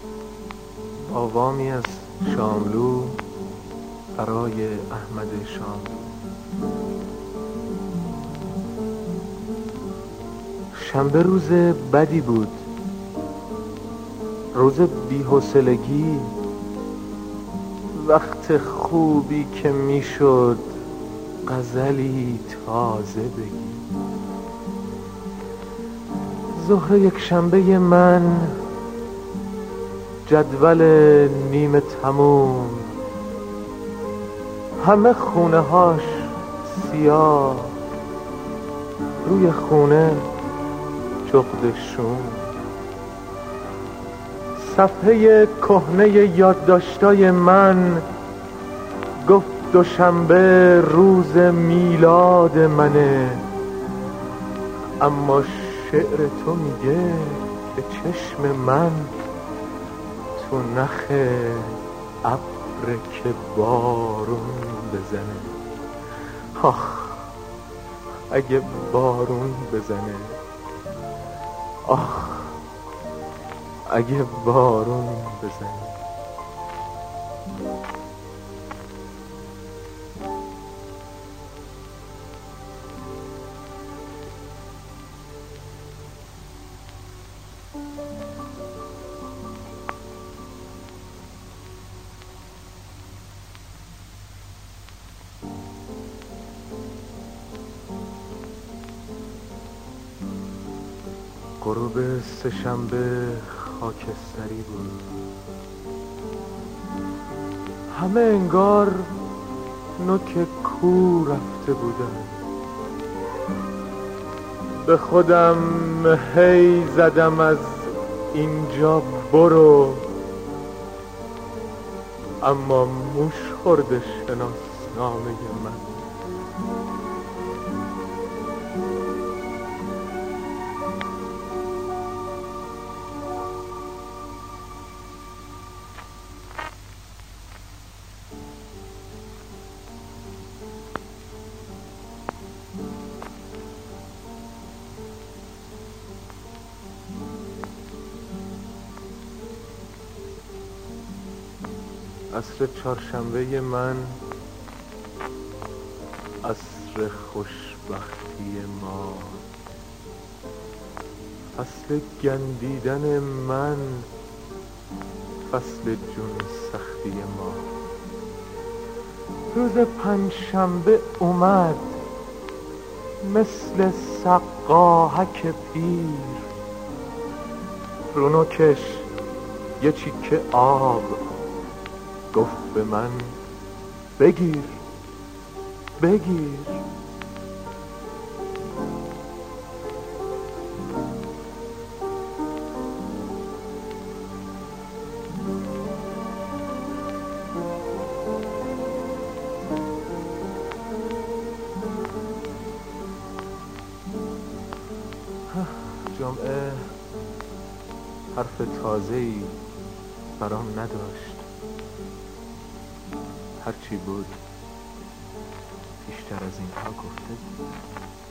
با وامی از شاملو برای احمد شاملو. شنبه روز بدی بود، روز بی‌حوصلگی، وقت خوبی که میشد غزلی تازه بگی. ظهر یک شنبه من، جدول نیمه تموم، همه خونه هاش سیاه، روی خونه جغدشون. صفحه کهنه یادداشتای من گفت دوشنبه روز میلاد منه، اما شعر تو میگه که چشم من تو نخ ابر که بارون بزنه. آخ اگه بارون بزنه، آخ اگه بارون بزنه. غروب سه‌شنبه خاکستری بود، همه انگار نوک کو رفته بودن. به خودم هی زدم از اینجا برو، اما موش خورده شناسنامه من. عصر چهارشنبه من، عصر خوشبختی ما، فصل گندیدن من، فصل جون سختی ما. روز پنجشنبه اومد مثل سقاهک پیر، رونوکش یه چیکه آب گفت به من بگیر بگیر. جمعه حرف تازه‌ای برام نداشت، هرچی بود بیشتر از اینها گفته بود.